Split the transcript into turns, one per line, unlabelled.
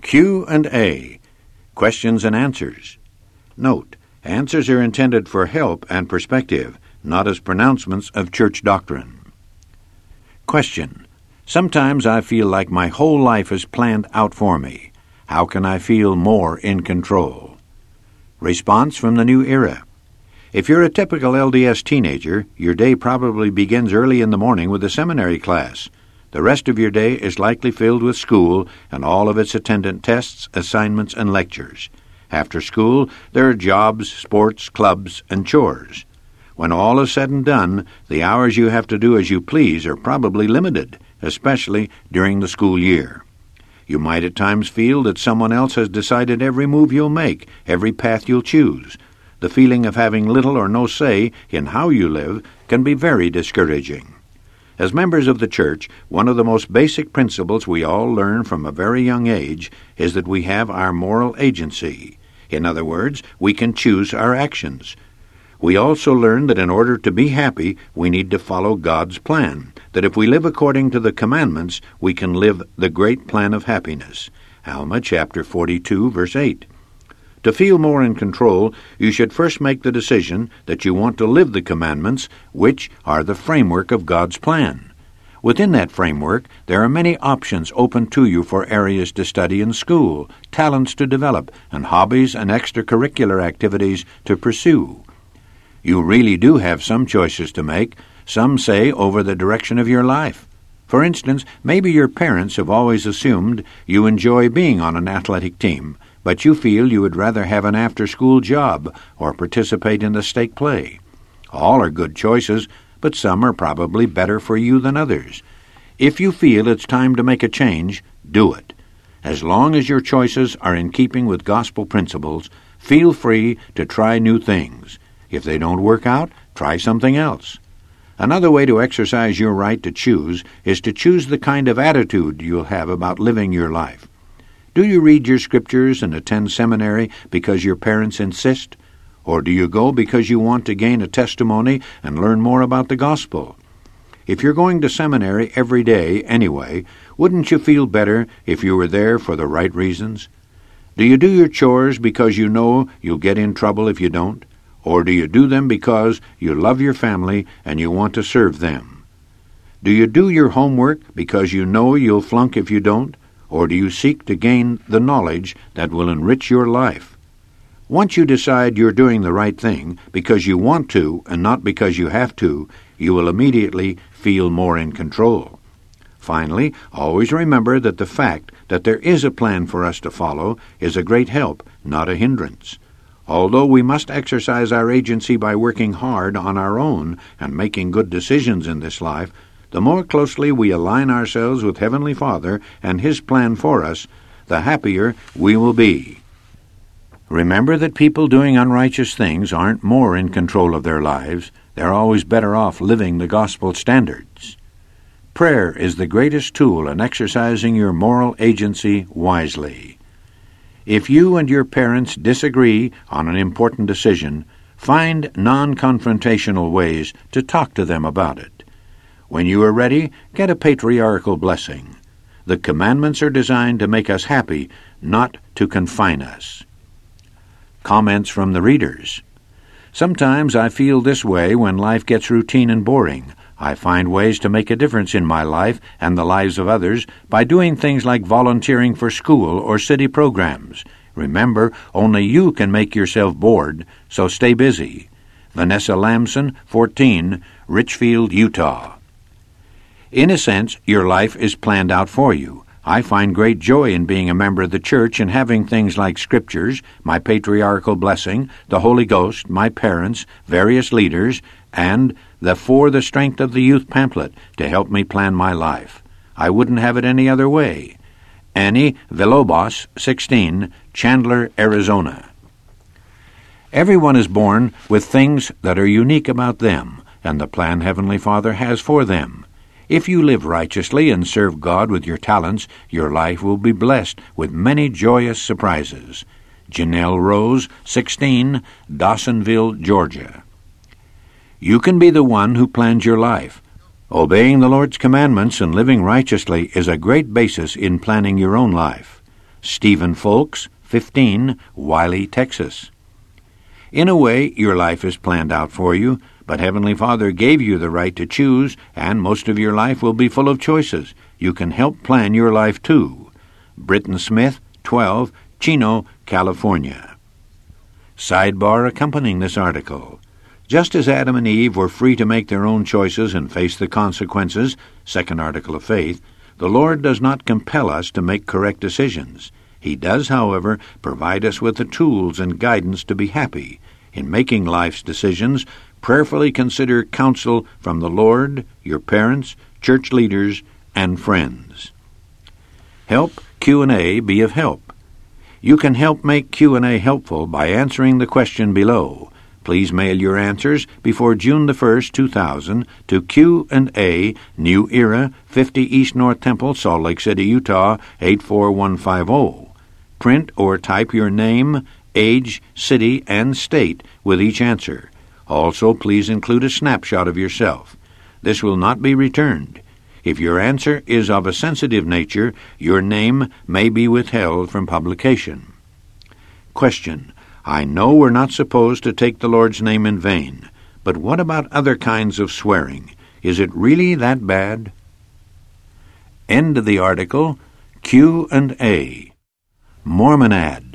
Q&A, questions and answers. Note, answers are intended for help and perspective, not as pronouncements of church doctrine. Question: Sometimes I feel like my whole life is planned out for me. How can I feel more in control? Response from the New Era. If you're a typical LDS teenager, your day probably begins early in the morning with a seminary class. The rest of your day is likely filled with school and all of its attendant tests, assignments, and lectures. After school, there are jobs, sports, clubs, and chores. When all is said and done, the hours you have to do as you please are probably limited, especially during the school year. You might at times feel that someone else has decided every move you'll make, every path you'll choose. The feeling of having little or no say in how you live can be very discouraging. As members of the church, one of the most basic principles we all learn from a very young age is that we have our moral agency. In other words, we can choose our actions. We also learn that in order to be happy, we need to follow God's plan, that if we live according to the commandments, we can live the great plan of happiness. Alma chapter 42, verse 8. To feel more in control, you should first make the decision that you want to live the commandments, which are the framework of God's plan. Within that framework, there are many options open to you for areas to study in school, talents to develop, and hobbies and extracurricular activities to pursue. You really do have some choices to make, some say over the direction of your life. For instance, maybe your parents have always assumed you enjoy being on an athletic team, but you feel you would rather have an after-school job or participate in the stake play. All are good choices, but some are probably better for you than others. If you feel it's time to make a change, do it. As long as your choices are in keeping with gospel principles, feel free to try new things. If they don't work out, try something else. Another way to exercise your right to choose is to choose the kind of attitude you'll have about living your life. Do you read your scriptures and attend seminary because your parents insist? Or do you go because you want to gain a testimony and learn more about the gospel? If you're going to seminary every day anyway, wouldn't you feel better if you were there for the right reasons? Do you do your chores because you know you'll get in trouble if you don't? Or do you do them because you love your family and you want to serve them? Do you do your homework because you know you'll flunk if you don't? Or do you seek to gain the knowledge that will enrich your life? Once you decide you're doing the right thing because you want to and not because you have to, you will immediately feel more in control. Finally, always remember that the fact that there is a plan for us to follow is a great help, not a hindrance. Although we must exercise our agency by working hard on our own and making good decisions in this life, the more closely we align ourselves with Heavenly Father and His plan for us, the happier we will be. Remember that people doing unrighteous things aren't more in control of their lives. They're always better off living the gospel standards. Prayer is the greatest tool in exercising your moral agency wisely. If you and your parents disagree on an important decision, find non-confrontational ways to talk to them about it. When you are ready, get a patriarchal blessing. The commandments are designed to make us happy, not to confine us. Comments from the readers. Sometimes I feel this way when life gets routine and boring. I find ways to make a difference in my life and the lives of others by doing things like volunteering for school or city programs. Remember, only you can make yourself bored, so stay busy. Vanessa Lamson, 14, Richfield, Utah. In a sense, your life is planned out for you. I find great joy in being a member of the church and having things like scriptures, my patriarchal blessing, the Holy Ghost, my parents, various leaders, and the For the Strength of the Youth pamphlet to help me plan my life. I wouldn't have it any other way. Annie Villalobos, 16, Chandler, Arizona. Everyone is born with things that are unique about them and the plan Heavenly Father has for them. If you live righteously and serve God with your talents, your life will be blessed with many joyous surprises. Janelle Rose, 16, Dawsonville, Georgia. You can be the one who plans your life. Obeying the Lord's commandments and living righteously is a great basis in planning your own life. Stephen Folks, 15, Wiley, Texas. In a way, your life is planned out for you, but Heavenly Father gave you the right to choose, and most of your life will be full of choices. You can help plan your life too. Britton Smith, 12, Chino, California. Sidebar accompanying this article. Just as Adam and Eve were free to make their own choices and face the consequences, second article of faith, the Lord does not compel us to make correct decisions. He does, however, provide us with the tools and guidance to be happy. In making life's decisions, prayerfully consider counsel from the Lord, your parents, church leaders, and friends. Help Q&A be of help. You can help make Q&A helpful by answering the question below. Please mail your answers before June the 1st, 2000 to Q&A, New Era, 50 East North Temple, Salt Lake City, Utah, 84150. Print or type your name, age, city, and state with each answer. Also, please include a snapshot of yourself. This will not be returned. If your answer is of a sensitive nature, your name may be withheld from publication. Question. I know we're not supposed to take the Lord's name in vain, but what about other kinds of swearing? Is it really that bad? End of the article. Q&A. Mormon ad.